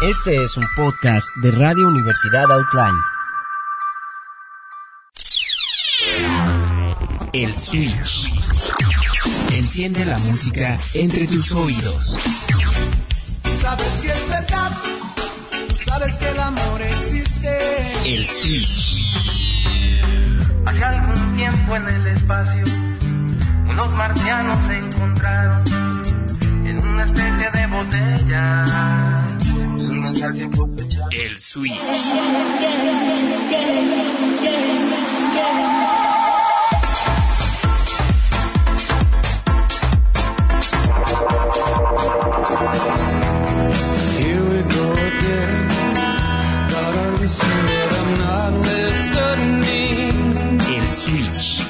Este es un podcast de Radio Universidad Outline. El Switch. Enciende la música entre tus oídos. Sabes que es verdad, sabes que el amor existe. El Switch. Hace algún tiempo en el espacio, unos marcianos se encontraron en una especie de botella. Un mensaje fue fechado. El Switch. Here we go again. God understood I'm not listening. El Switch.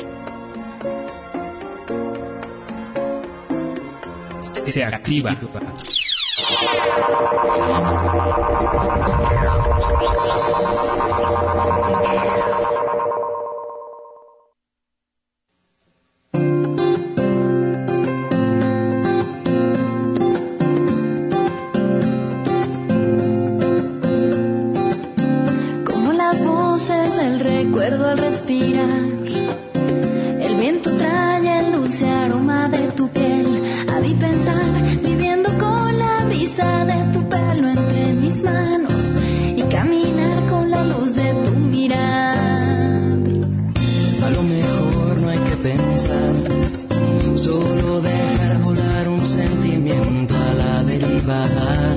Se activa. Como las voces del recuerdo al respirar, el viento trae el dulce aroma de tu piel. A mí pensar, viviendo con la brisa de tu pelo entre mis manos y caminar con la luz de tu mirar. A lo mejor no hay que pensar, solo dejar volar un sentimiento a la deriva,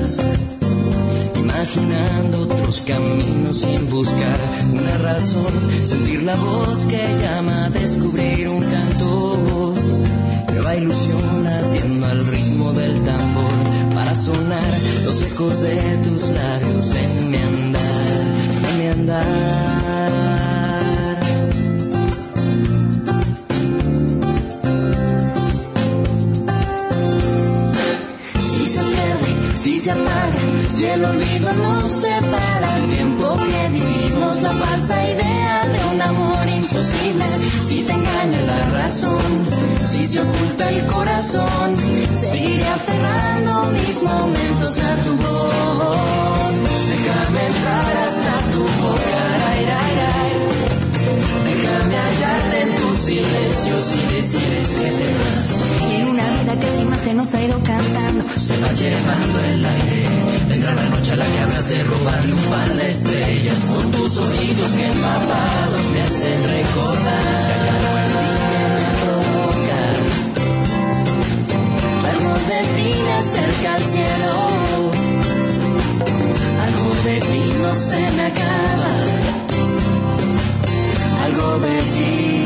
imaginando otros caminos sin buscar una razón, sentir la voz que llama, descubrir un canto, nueva ilusión latiendo al ritmo del tambor, para sonar los ecos de tus labios en mi andar, en mi andar. Si se apaga, si el olvido nos separa, el tiempo que vivimos, la falsa idea de un amor imposible. Si te engaña la razón, si se oculta el corazón, seguiré aferrando mis momentos a tu voz. Déjame entrar hasta tu boca, ay, ay, ay. Déjame hallarte en tus silencios y decides que te vas. En una vida que sin más se nos ha ido cantando, se va llevando el aire. Vendrá la noche a la que habrás de robarle un par de estrellas, con tus ojitos que empapados me hacen recordar que algo en mí me provoca. Algo de ti me acerca al cielo, algo de ti no se me acaba, algo de ti.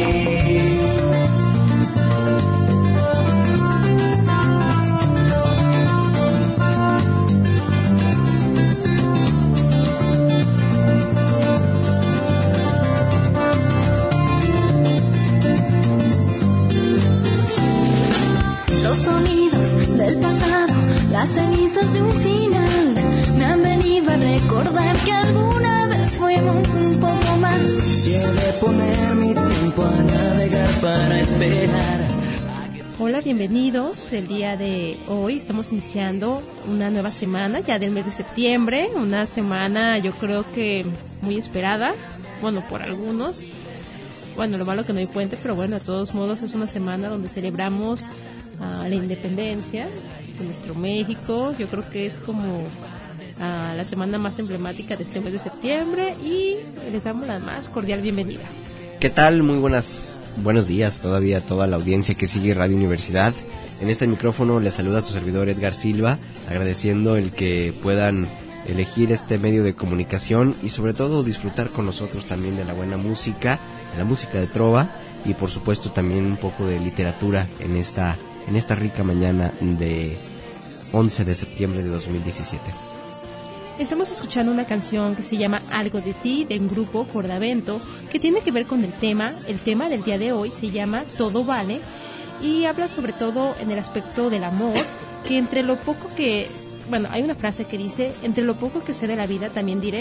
Los sonidos del pasado, las cenizas de un final, me han venido a recordar que alguna vez fuimos un poco más. Si he de poner mi tiempo a navegar para esperar. Hola, bienvenidos. El día de hoy estamos iniciando una nueva semana, ya del mes de septiembre, una semana yo creo que muy esperada, bueno, por algunos. Bueno, lo malo que no hay puente, pero bueno, de todos modos es una semana donde celebramos la independencia de nuestro México. Yo creo que es como la semana más emblemática de este mes de septiembre y les damos la más cordial bienvenida. ¿Qué tal? Muy buenos días todavía a toda la audiencia que sigue Radio Universidad. En este micrófono les saluda su servidor Edgar Silva, agradeciendo el que puedan elegir este medio de comunicación y sobre todo disfrutar con nosotros también de la buena música, de la música de trova y por supuesto también un poco de literatura en esta rica mañana de 11 de septiembre de 2017. Estamos escuchando una canción que se llama Algo de ti, de un grupo Jordavento, que tiene que ver con el tema. El tema del día de hoy se llama Todo Vale y habla sobre todo en el aspecto del amor, que entre lo poco que... Bueno, hay una frase que dice, entre lo poco que sé de la vida también diré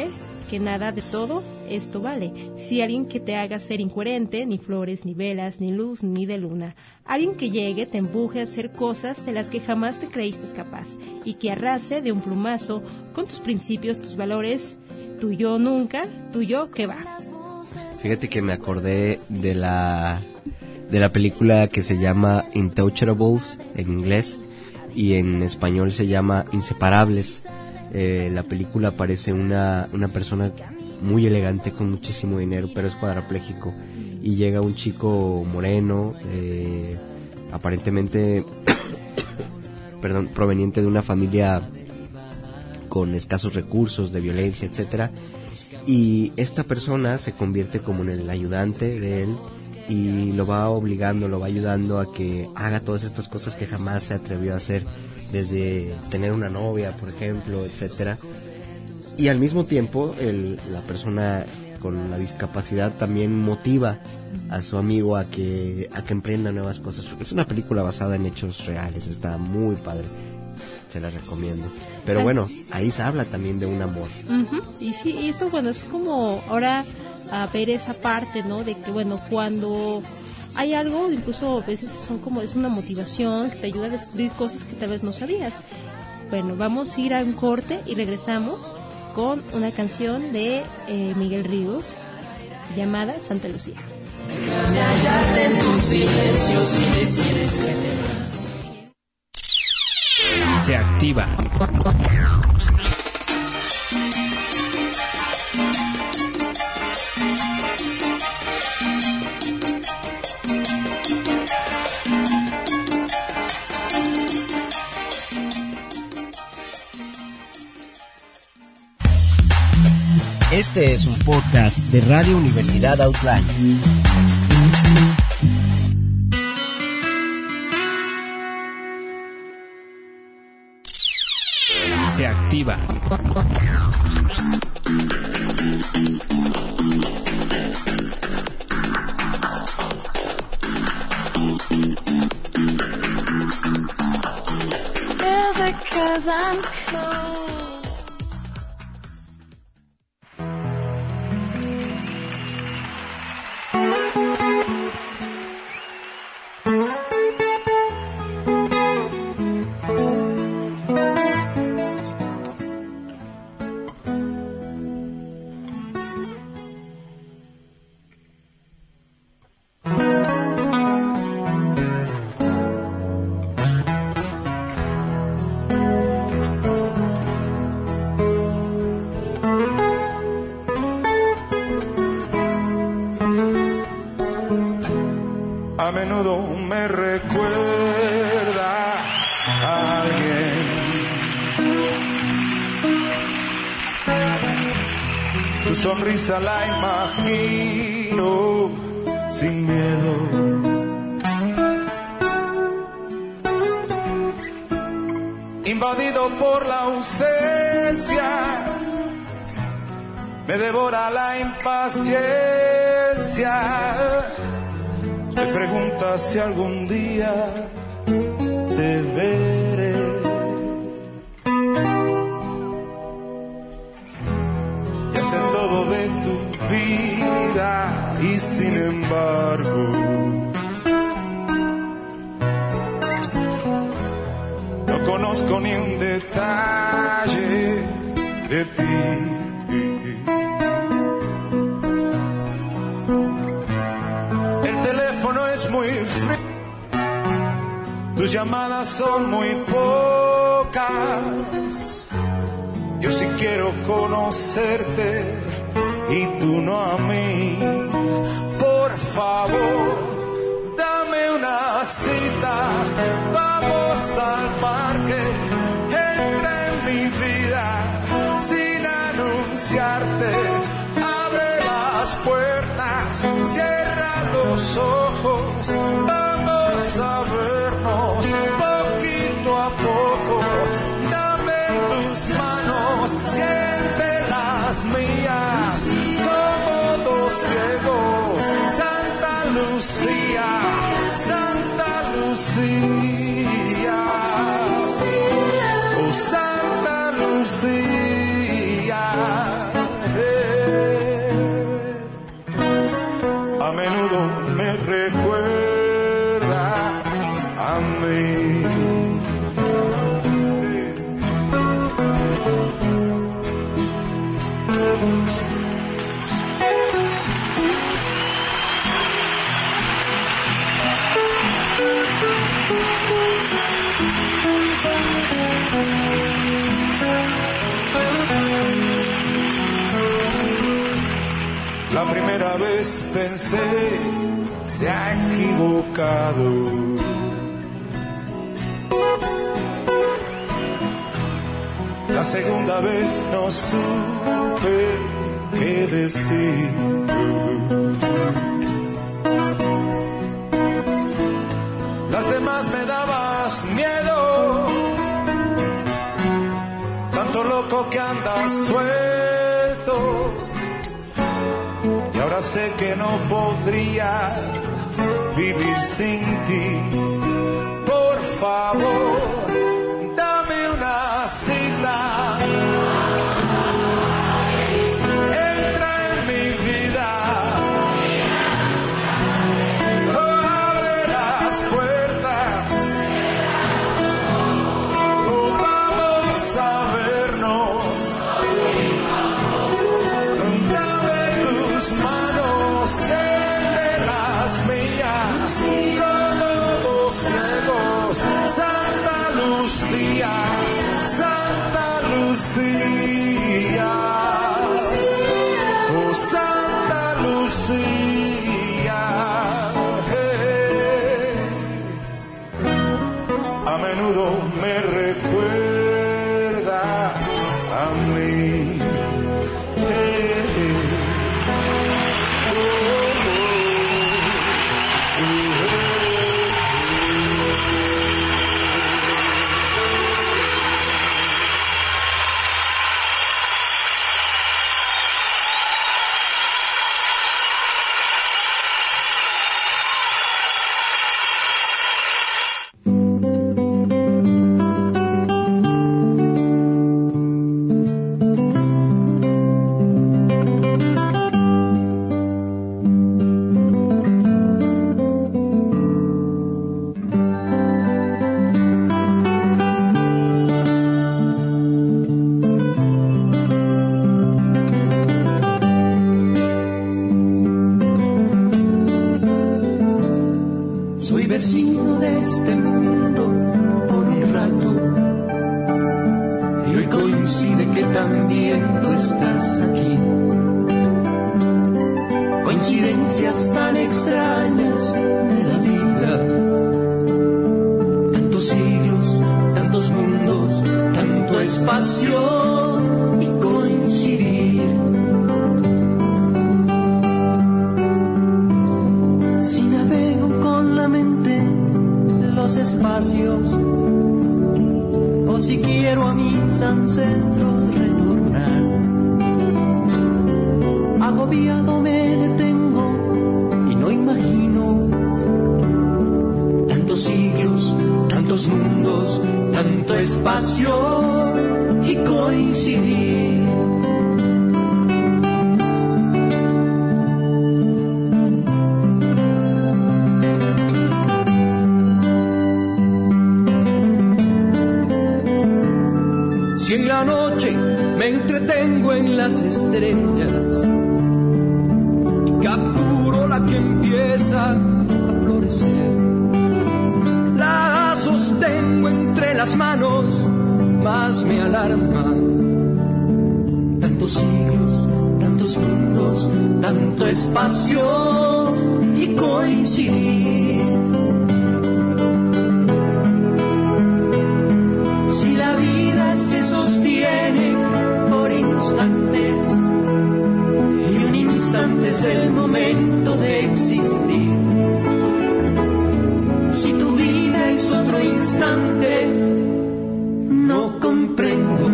que nada de todo esto vale. Si alguien que te haga ser incoherente, ni flores, ni velas, ni luz, ni de luna. Alguien que llegue, te empuje a hacer cosas de las que jamás te creíste capaz y que arrase de un plumazo con tus principios, tus valores, tu yo nunca, tu yo que va. Fíjate que me acordé de la película que se llama Intouchables en inglés y en español se llama Inseparables. La película aparece una persona muy elegante con muchísimo dinero, pero es cuadrapléjico, y llega un chico moreno, aparentemente proveniente de una familia con escasos recursos, de violencia, etcétera, y esta persona se convierte como en el ayudante de él y lo va obligando, lo va ayudando a que haga todas estas cosas que jamás se atrevió a hacer, desde tener una novia, por ejemplo, etcétera. Y al mismo tiempo la persona con la discapacidad también motiva a su amigo a que emprenda nuevas cosas. Es una película basada en hechos reales, está muy padre, se la recomiendo. Pero bueno, ahí se habla también de un amor. Uh-huh. Y sí, eso bueno, es como ahora a ver esa parte, ¿no? De que bueno, cuando hay algo, incluso a veces es una motivación que te ayuda a descubrir cosas que tal vez no sabías. Bueno, vamos a ir a un corte y regresamos con una canción de Miguel Ríos llamada Santa Lucía. Déjame hallarte en tus silencios y decides que te... Se activa. Este es un podcast de Radio Universidad Outline. Se activa. Is it 'cause I'm cold? A menudo me recuerdas a alguien. Tu sonrisa la imagino sin miedo. Invadido por la ausencia, me devora la impaciencia. Me preguntas si algún día te veré. Ya sé todo de tu vida y sin embargo no conozco ni un detalle de ti. Es muy frío, tus llamadas son muy pocas. Yo sí quiero conocerte y tú no a mí. Por favor, dame una cita, vamos al parque. Entra en mi vida sin anunciarte. Abre las puertas, cierra los ojos, vamos a vernos poquito a poco. Dame tus manos, siente las mías, como dos ciegos. Santa Lucía, Santa Lucía, oh Santa Lucía. La primera vez pensé, se ha equivocado. La segunda vez no supe qué decir. Las demás me dabas miedo, tanto loco que andas suelto. Y ahora sé que no podría vivir sin ti. Por favor, dame una cita. Entra en mi vida. Abre las puertas. Vamos a vernos. Dame tus manos, siente las mías. Como dos ciegos. Santa Lucía, Santa Lucía, oh Santa Lucía, hey. A menudo me recuerdas a mí, hey. Soy vecino de este mundo por un rato, y hoy coincide que también tú estás aquí. Coincidencias tan extrañas de la vida. Tantos siglos, tantos mundos, tanto espacio y coincidir. Si navego con la mente los espacios, o si quiero a mis ancestros retornar, agobiado me detengo y no imagino tantos siglos, tantos mundos, tanto espacio y coincidir. Si en la noche me entretengo en las estrellas y capturo la que empieza a florecer, la sostengo entre las manos, más me alarma. Tantos siglos, tantos mundos, tanto espacio y coincidir. Si la vida se sostiene por instantes y un instante es el momento de existir, si tu vida es otro instante, no comprendo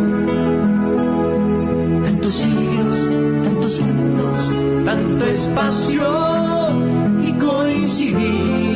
tantos siglos, tantos mundos, tanto espacio y coincidir.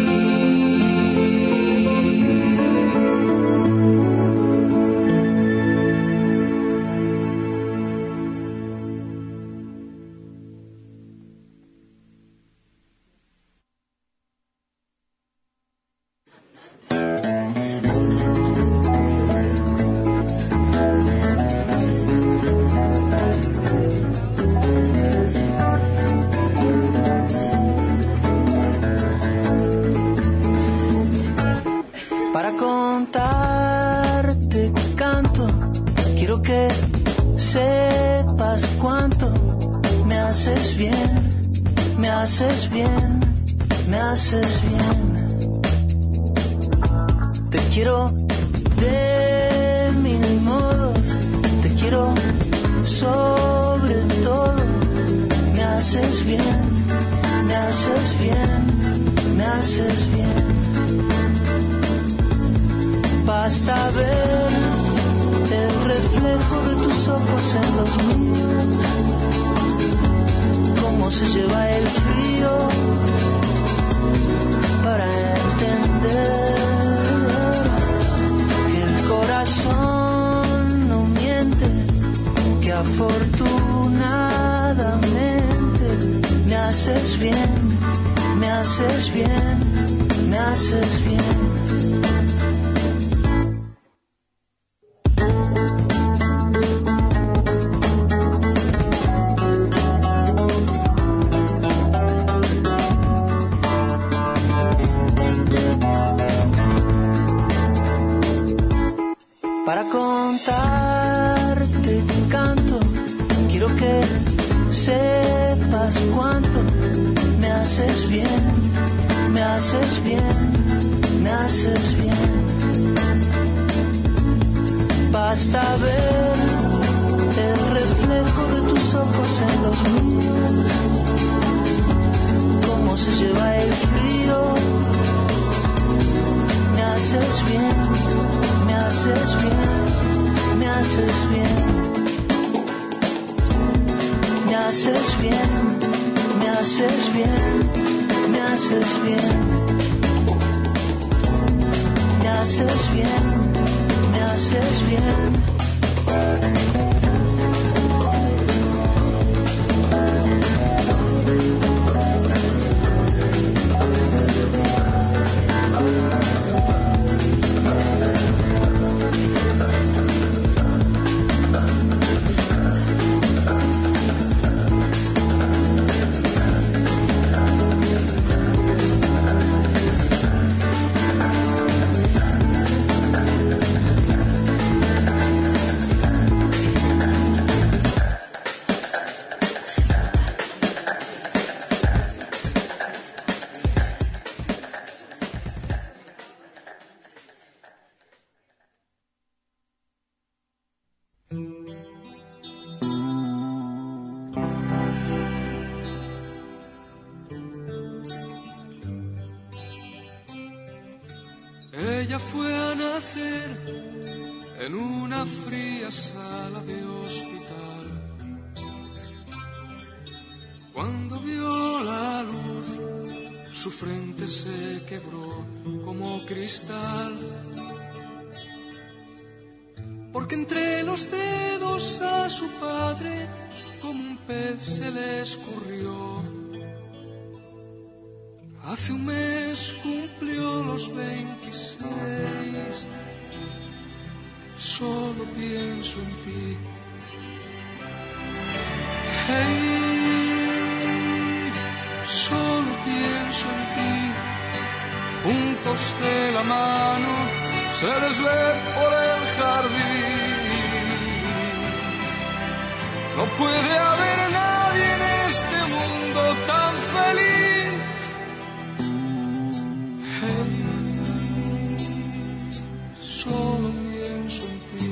Para contarte canto, quiero que sepas cuánto me haces bien. haces bien, me haces bien. Te quiero de mil modos, te quiero sobre todo. Me haces bien, me haces bien, me haces bien. Basta ver el reflejo de tus ojos en los míos, cómo se lleva el frío para entender que el corazón no miente, que afortunadamente me haces bien, me haces bien, me haces bien. Para contarte un canto, quiero que sepas cuánto me haces bien, me haces bien, me haces bien. Basta ver el reflejo de tus ojos en los míos, cómo se lleva el frío. Me haces bien, me haces bien, me haces bien. Me haces bien, me haces bien, me haces bien. Me haces bien, me haces bien. Ella fue a nacer en una fría sala de hospital. Cuando vio la luz, su frente se quebró como cristal. Porque entre los dedos a su padre como un pez se le escurrió. Hace un mes cumplió los 26. Solo pienso en ti. Hey, solo pienso en ti. Juntos de la mano se les ve por el jardín. No puede haber nadie en este mundo tan feliz. Solo pienso en ti.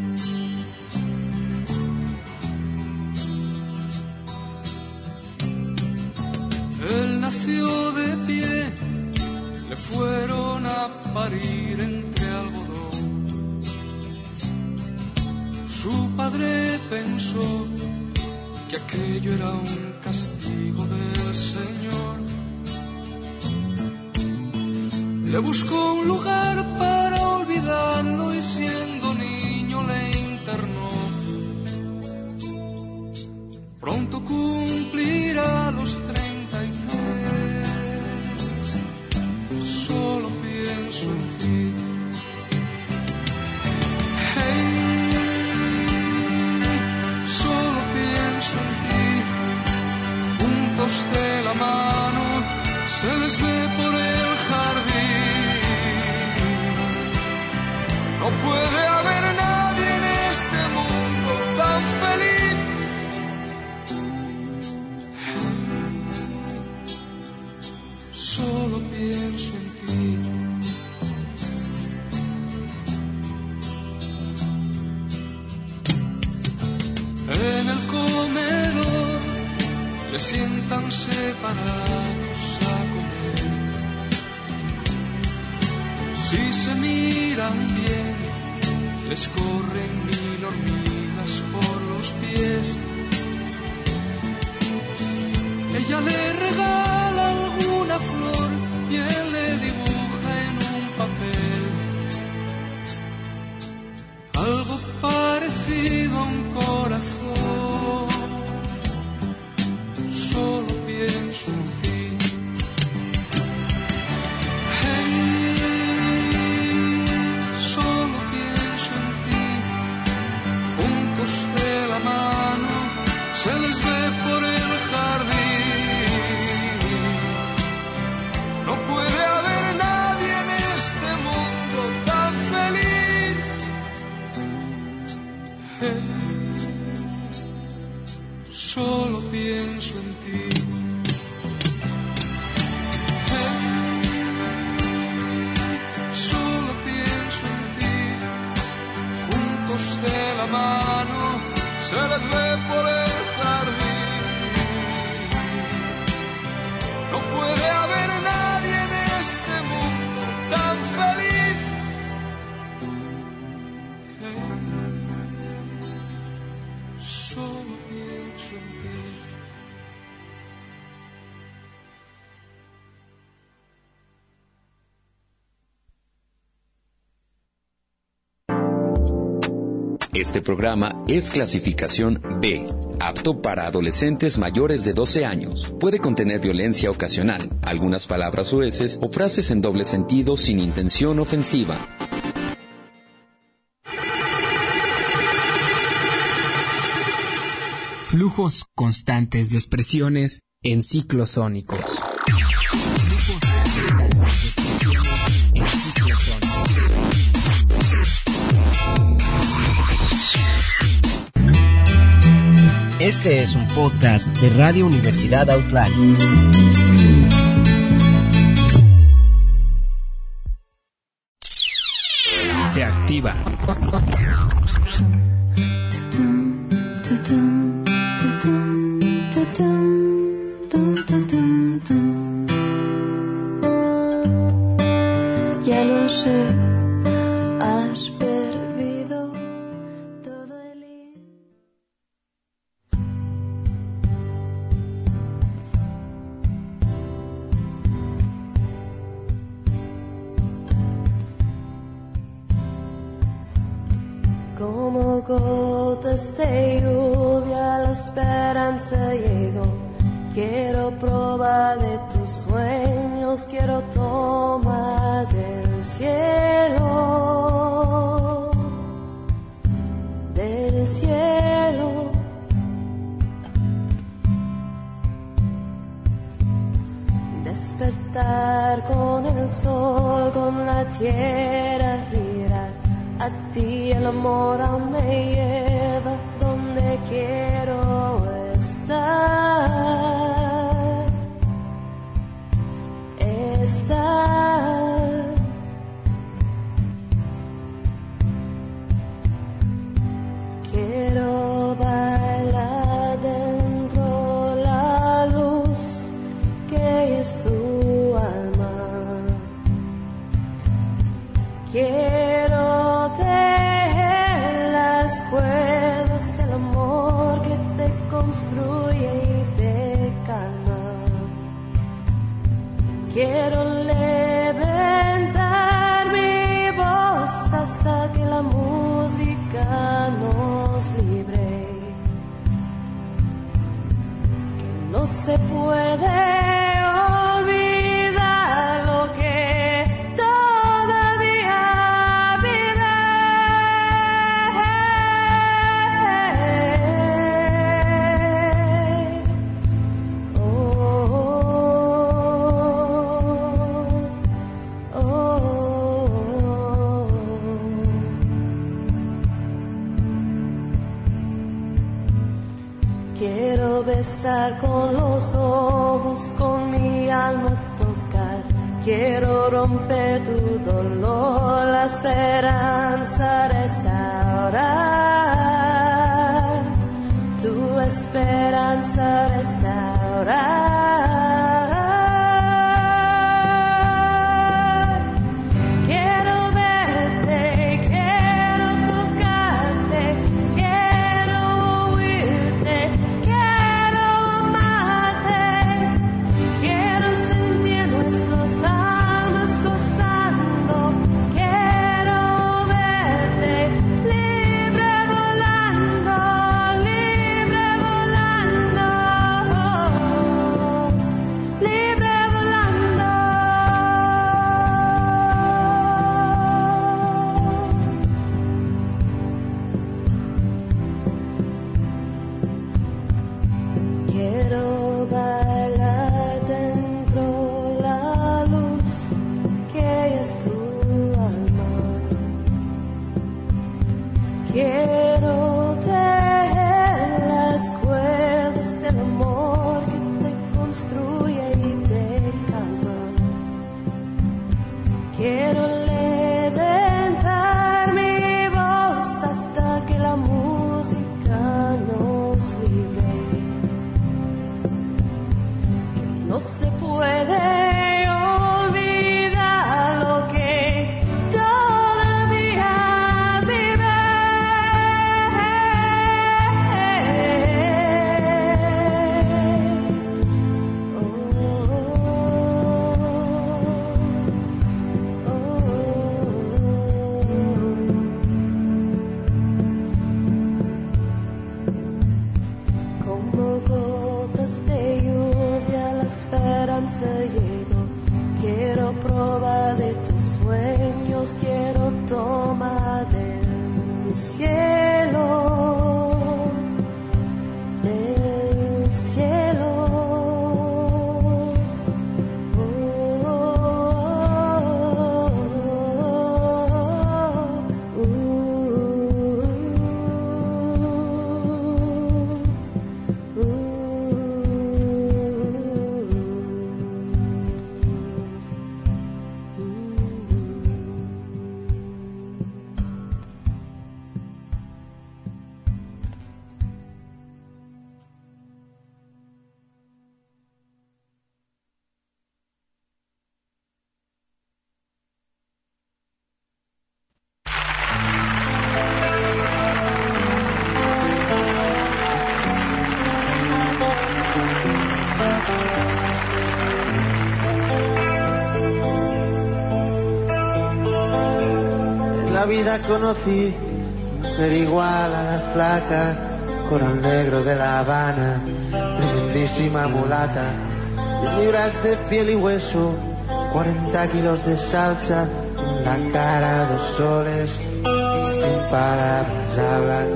Él nació de pie, le fueron a parir entre algodón. Su padre pensó que aquello era un castigo del Señor. Le buscó un lugar para olvidarlo y siendo niño le internó. Pronto cumplirá los 33. Solo pienso en ti. Hey, solo pienso en ti. Juntos de la mano se les ve por el jardín. No puede haber nadie en este mundo tan feliz. le sientan separados a comer. Si se miran bien, les corren 1000 hormigas por los pies. Ella le regala alguna flor y él le dibuja en un papel algo parecido a un corazón. Solo pienso en ti. Solo pienso en ti. Juntos de la mano se les ve por el jardín. No puede haber nadie en este mundo tan feliz. Solo pienso en ti. Solo pienso en ti. Juntos de la mano se les ve por el jardín. No puede haber nadie en este mundo tan feliz. Solo pienso en ti. Este programa es clasificación B, apto para adolescentes mayores de 12 años. Puede contener violencia ocasional, algunas palabras soeces o frases en doble sentido sin intención ofensiva. Flujos constantes de expresiones en ciclos sónicos. Este es un podcast de Radio Universidad Outline. Se activa. Ya lo sé, has perdido todo el hilo. Como gotas de lluvia la esperanza llegó. Quiero probar de tus sueños, quiero tomar del cielo, del cielo. Despertar con el sol, con la tierra girar. A ti el amor aún me lleva donde quiero estar. Quiero bailar dentro la luz que es tu alma. Quiero tejer las cuerdas del amor que te construye y te calma. Quiero levantar mi voz hasta que la música nos libre. Que no se puede olvidar lo que todavía vive. Oh, oh, oh, oh. Quiero besar con los ojos, con mi alma tocar. Quiero romper tu dolor, la esperanza restaurar. Tu esperanza restaurar. Vida conocí, pero igual a la flaca, coral negro de La Habana, tremendísima mulata, de libras de piel y hueso, 40 kilos de salsa, en la cara 2 soles, sin palabras hablan,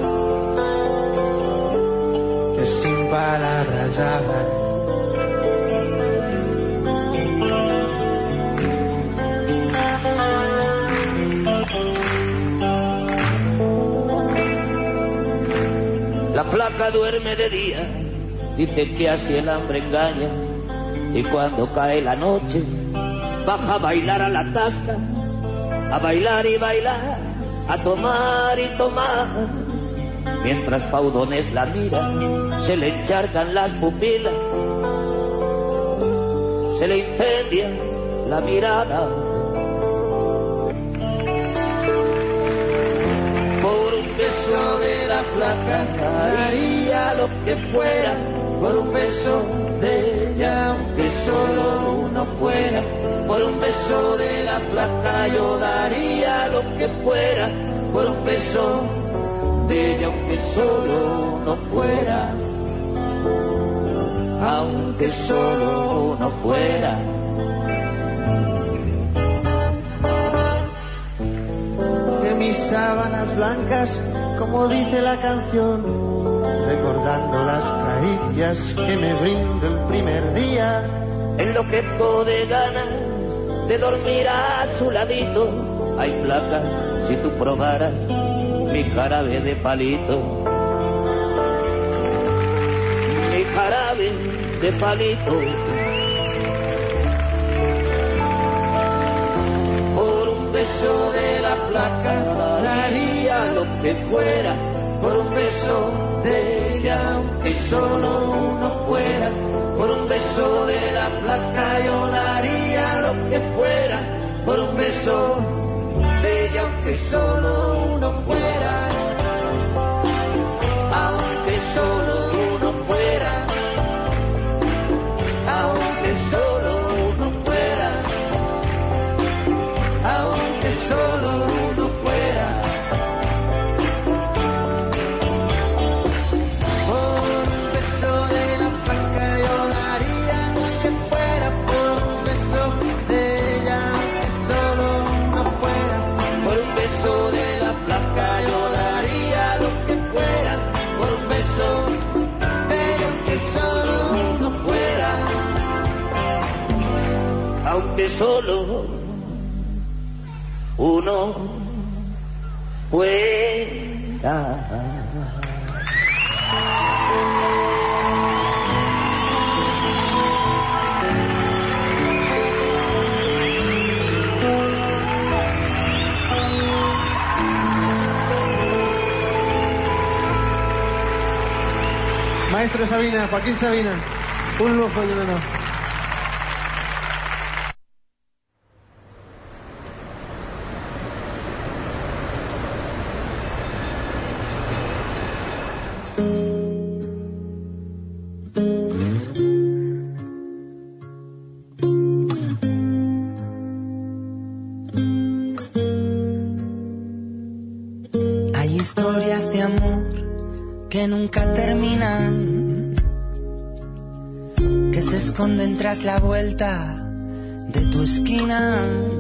que sin palabras hablan. La flaca duerme de día, dice que así el hambre engaña, y cuando cae la noche baja a bailar a la tasca, a bailar y bailar, a tomar y tomar. Mientras Paudones la mira, se le encharcan las pupilas, se le incendia la mirada. Por un beso de la flaca haría lo que fuera, por un beso de ella, aunque solo uno fuera. Por un beso de la flaca yo daría lo que fuera, por un beso de ella, aunque solo uno fuera, aunque solo uno fuera. Que mis sábanas blancas, como dice la canción, recordando las caricias que me brindó el primer día, enloquezco de ganas de dormir a su ladito. Ay, flaca, si tú probaras mi jarabe de palito, mi jarabe de palito. Por un beso de la flaca daría lo que fuera, por un beso de ella, aunque solo uno fuera. por un beso de la flaca yo daría lo que fuera, por un beso de ella aunque solo uno fuera, aunque solo uno fuera, aunque solo uno fuera, aunque solo uno fuera. Por un beso de la flaca yo daría lo que fuera, por un beso de ella aunque solo uno fuera, por un beso de la flaca yo daría lo que fuera, por un beso de ella aunque solo uno fuera, aunque solo uno fuera. Maestro Sabina, Joaquín Sabina, un lujo y un honor. Hay historias de amor que nunca terminan, que se esconden tras la vuelta de tu esquina,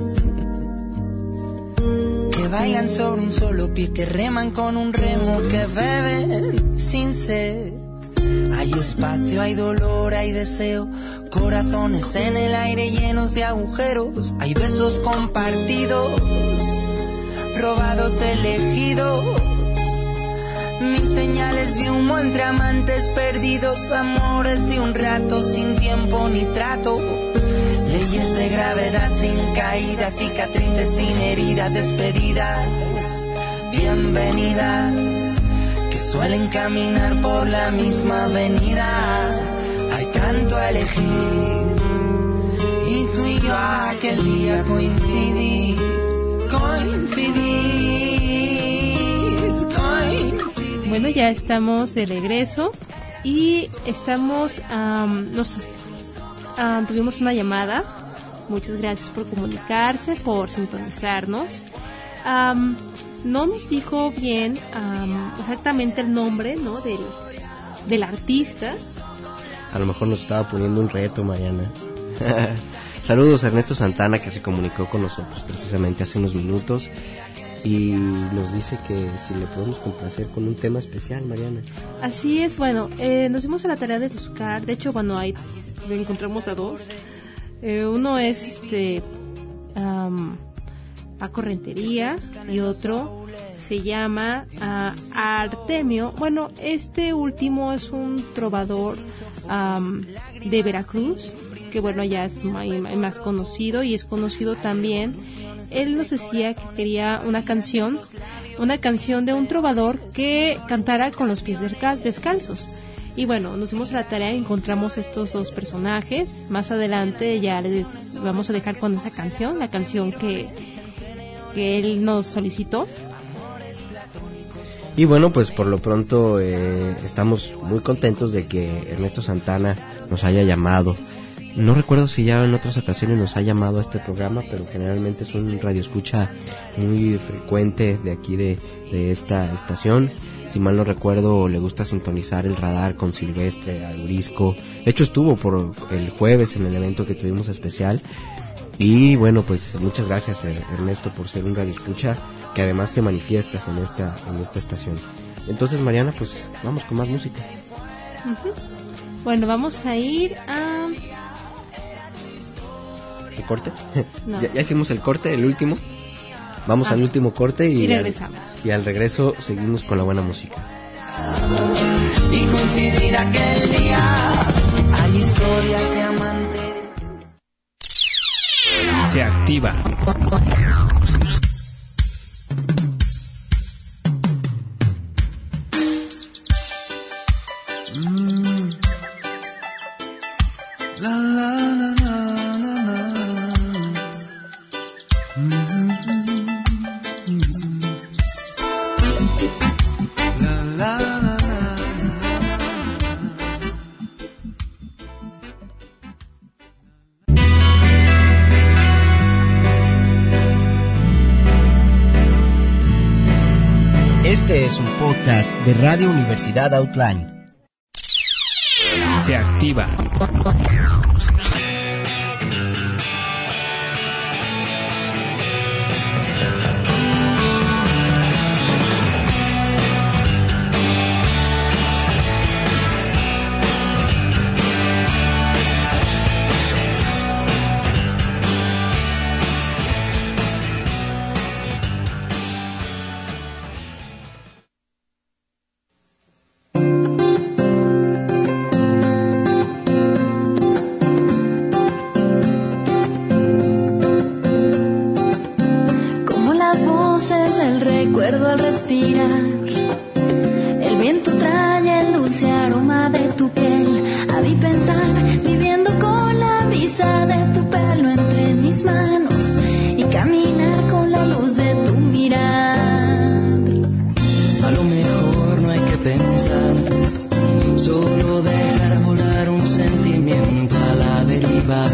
que bailan sobre un solo pie, que reman con un remo, que beben sin sed. Hay espacio, hay dolor, hay deseo, corazones en el aire llenos de agujeros, hay besos compartidos, robados, elegidos, mil señales de humo entre amantes perdidos, amores de un rato sin tiempo ni trato, leyes de gravedad sin caídas, cicatrices sin heridas, despedidas, bienvenidas, que suelen caminar por la misma avenida. Hay tanto a elegir y tú y yo aquel día coincidí. Bueno, ya estamos de regreso y estamos, tuvimos una llamada. Muchas gracias por comunicarse, por sintonizarnos. No nos dijo bien exactamente el nombre, ¿no? del artista. A lo mejor nos estaba poniendo un reto, Mariana. Saludos a Ernesto Santana, que se comunicó con nosotros precisamente hace unos minutos y nos dice que si le podemos complacer con un tema especial, Mariana. Así es, bueno, nos dimos a la tarea de buscar, de hecho, bueno, ahí encontramos a dos. Uno es Paco Rentería y otro se llama Artemio. Bueno, este último es un trovador de Veracruz, que bueno, ya es más conocido y es conocido también. Él nos decía que quería una canción de un trovador que cantara con los pies descalzos. Y bueno, nos dimos a la tarea y encontramos estos dos personajes. Más adelante ya les vamos a dejar con esa canción, la canción que él nos solicitó. Y bueno, pues por lo pronto estamos muy contentos de que Ernesto Santana nos haya llamado. No recuerdo si ya en otras ocasiones nos ha llamado a este programa, pero generalmente es un radioescucha muy frecuente de aquí de esta estación. Si mal no recuerdo, le gusta sintonizar el radar con Silvestre, Alurisco. De hecho estuvo por el jueves en el evento que tuvimos especial. Y bueno, pues muchas gracias, Ernesto, por ser un radioescucha que además te manifiestas en esta estación. Entonces, Mariana, pues vamos con más música. Uh-huh. Bueno, vamos a ir a... ¿El corte? No. ¿Ya hicimos el corte, el último? Vamos al último corte y regresamos. Y al regreso seguimos con la buena música. Y coincidir aquel día, hay historias de amantes. Se activa. la, la, Este es un podcast de Radio Universidad Outline. Se activa. recuerdo al respirar. El viento trae el dulce aroma de tu piel. A mí pensar, viviendo con la brisa de tu pelo entre mis manos y caminar con la luz de tu mirar. A lo mejor no hay que pensar, solo dejar volar un sentimiento a la deriva,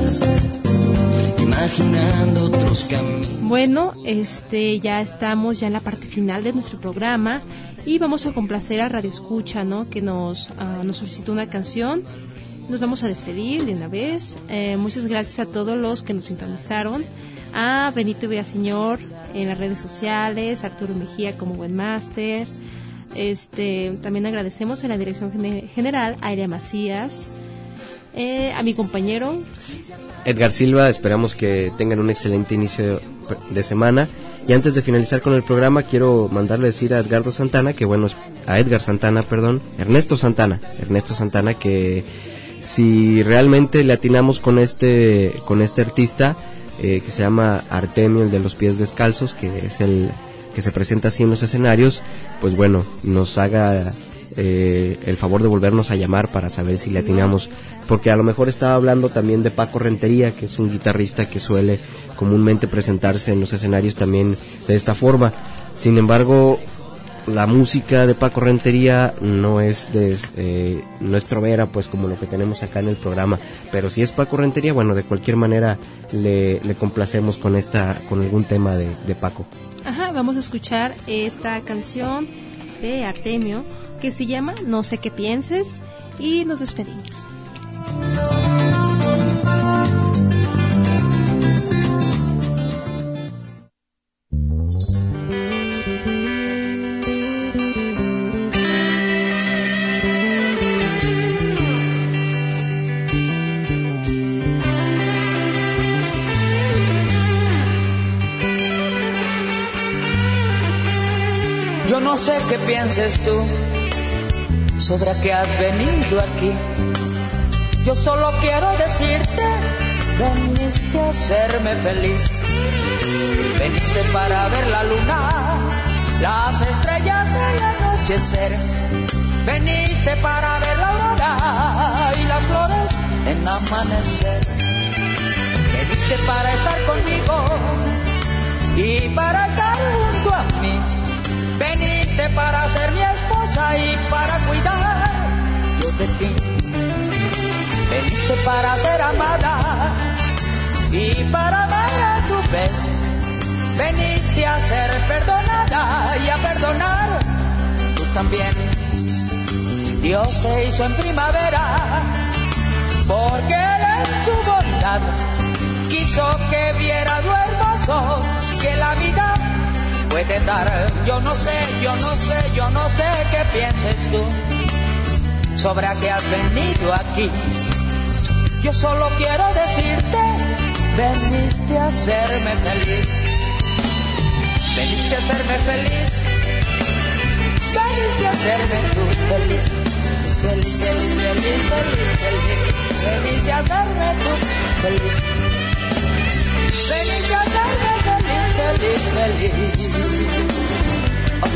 imaginando otros caminos. Bueno, ya estamos ya en la parte final de nuestro programa y vamos a complacer a Radio Escucha, ¿no? Que nos solicitó una canción. Nos vamos a despedir de una vez. Muchas gracias a todos los que nos sintonizaron. A Benito Villaseñor en las redes sociales, Arturo Mejía como webmaster. También agradecemos en la dirección general a Iria Macías, a mi compañero Edgar Silva. Esperamos que tengan un excelente inicio de semana. Y antes de finalizar con el programa, quiero mandarle decir a Ernesto Santana, que si realmente le atinamos con este artista, que se llama Artemio, el de los pies descalzos, que es el que se presenta así en los escenarios, pues bueno, nos haga el favor de volvernos a llamar para saber si le atinamos, porque a lo mejor estaba hablando también de Paco Rentería, que es un guitarrista que suele comúnmente presentarse en los escenarios también de esta forma. Sin embargo, la música de Paco Rentería no es trovera, pues como lo que tenemos acá en el programa, pero si es Paco Rentería, bueno, de cualquier manera le complacemos con algún tema de Paco. Ajá, vamos a escuchar esta canción de Artemio que se llama No sé qué pienses, y nos despedimos. Yo no sé qué pienses tú sobre que has venido aquí. Yo solo quiero decirte, veniste a hacerme feliz. Veniste para ver la luna, las estrellas al anochecer. Veniste para ver la aurora y las flores en amanecer. Veniste para estar conmigo y para estar junto a mí. Veniste para ser mi esposa y para cuidar yo de ti. Veniste para ser amada y para amar a tu vez. Veniste a ser perdonada y a perdonar tú también. Dios te hizo en primavera porque Él en su bondad quiso que viera lo hermoso que la vida puede dar. Yo no sé qué pienses tú sobre que has venido aquí. Yo solo quiero decirte, veniste a hacerme feliz. Veniste a hacerme feliz. Veniste a hacerme tú feliz. Feliz, feliz, feliz, feliz, feliz. Veniste a hacerme tú feliz. Veniste a hacerme feliz, feliz, feliz. Oh,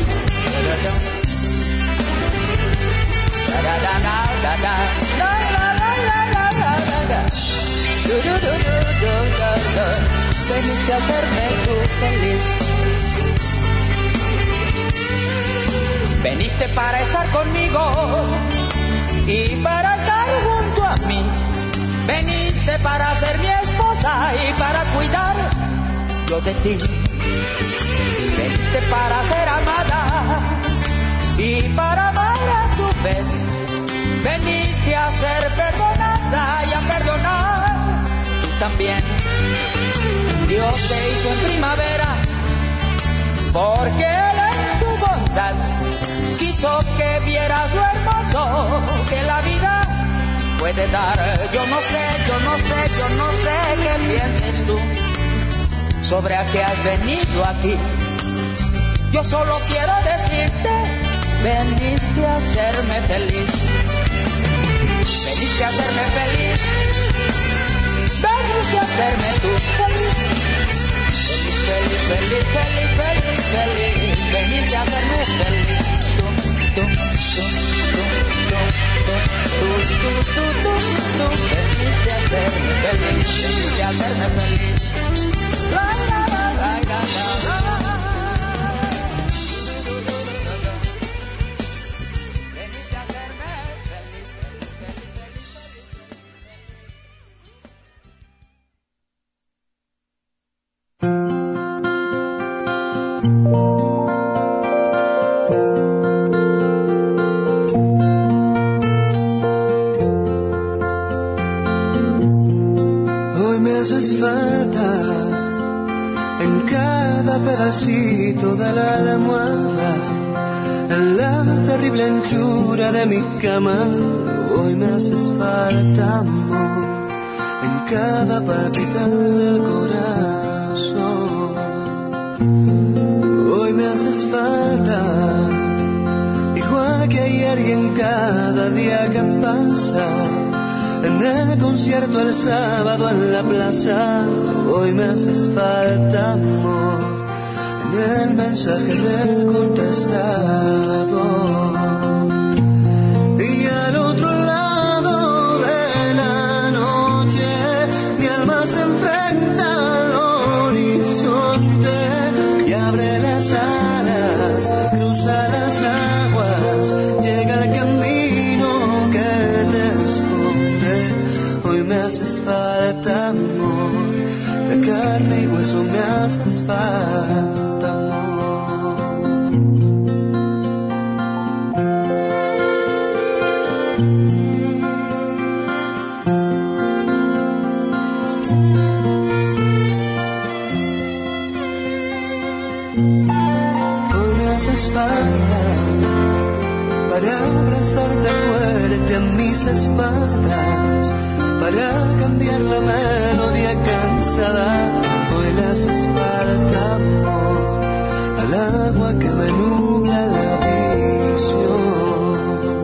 da da da da da da da da da da da da. Do do do do do do do. Veniste a hacerme tú feliz. Veniste para estar conmigo y para estar junto a mí. Veniste para ser mi esposa y para cuidar yo de ti. Veniste para ser amada y para amar a tu vez. Veniste a ser perdonada y a perdonar tú también. Dios te hizo en primavera porque Él en su bondad quiso que vieras lo hermoso que la vida puede dar. Yo no sé qué pienses tú sobre a qué has venido aquí. Yo solo quiero decirte, veniste a hacerme feliz. Veniste a hacerme feliz. Veniste a hacerme tú feliz. Feliz, feliz, feliz, feliz, feliz. Veniste a hacerme feliz. Tú. Veniste a hacerme feliz. Veniste a hacerme feliz. La, la, la, la, la, la, la. Pedacito de la almohada, en la terrible anchura de mi cama, hoy me haces falta, amor, en cada palpitar del corazón. Hoy me haces falta, igual que ayer y en cada día que pasa, en el concierto el sábado en la plaza, hoy me haces falta, amor, el mensaje del contestador. Y al otro lado de la noche mi alma se enfrenta al horizonte y abre las alas, cruza las aguas, llega al camino que te esconde. Hoy me haces falta, amor, de carne y hueso me haces falta. Para abrazarte fuerte a mis espaldas, para cambiar la melodía cansada. Hoy le haces falta, amor, al agua que me nubla la visión.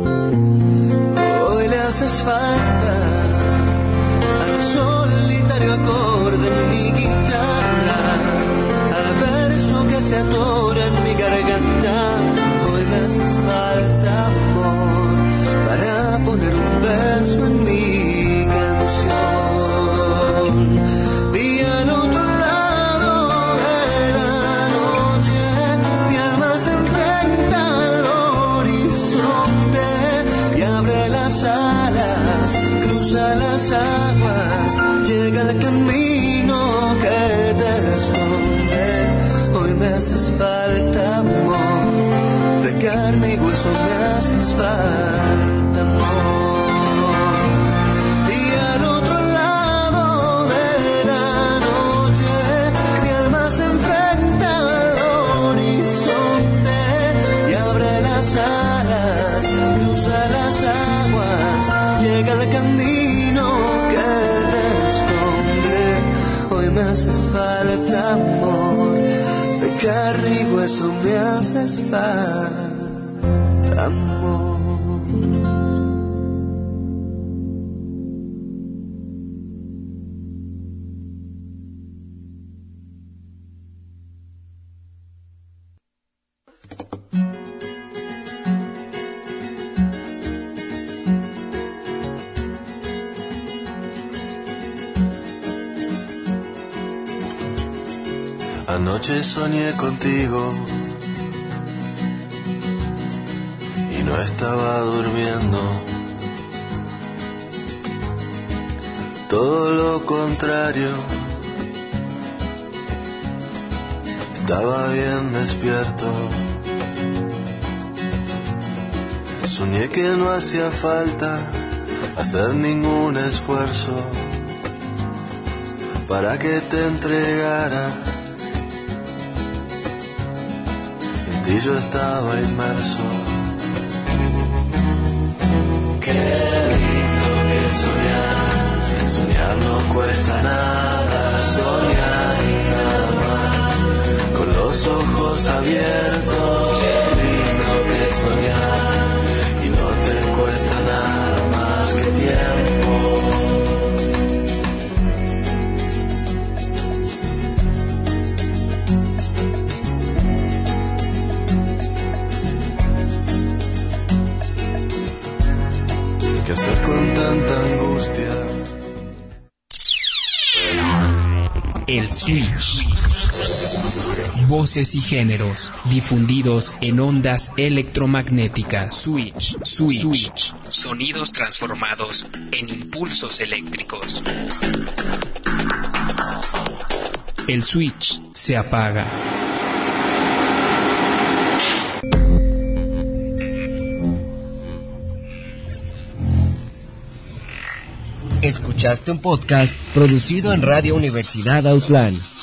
Hoy le haces falta al solitario acorde en mi guitarra, al verso que se atora en mi garganta. Hoy me haces falta, amor, para poner un beso en mi canción. Y al otro lado de la noche mi alma se enfrenta al horizonte y abre las alas, cruza las aguas, llega al camino que te esconde. Hoy me haces falta, amor, de carne y hueso me haces falta, amor. Y al otro lado de la noche mi alma se enfrenta al horizonte y abre las alas, cruza las aguas, llega al camino que te esconde. Hoy me haces falta, amor, de carne y hueso me haces falta, amor. Anoche soñé contigo, no estaba durmiendo. Todo lo contrario, estaba bien despierto. Soñé que no hacía falta hacer ningún esfuerzo para que te entregaras. En ti yo estaba inmerso. Qué lindo que soñar, soñar no cuesta nada, soñar y nada más, con los ojos abiertos. Qué lindo que soñar, y no te cuesta nada más que tiempo. ¿Qué hacer con tanta angustia? El Switch. Voces y géneros difundidos en ondas electromagnéticas. Switch. Sonidos transformados en impulsos eléctricos. El switch se apaga. Escuchaste un podcast producido en Radio Universidad Autlán.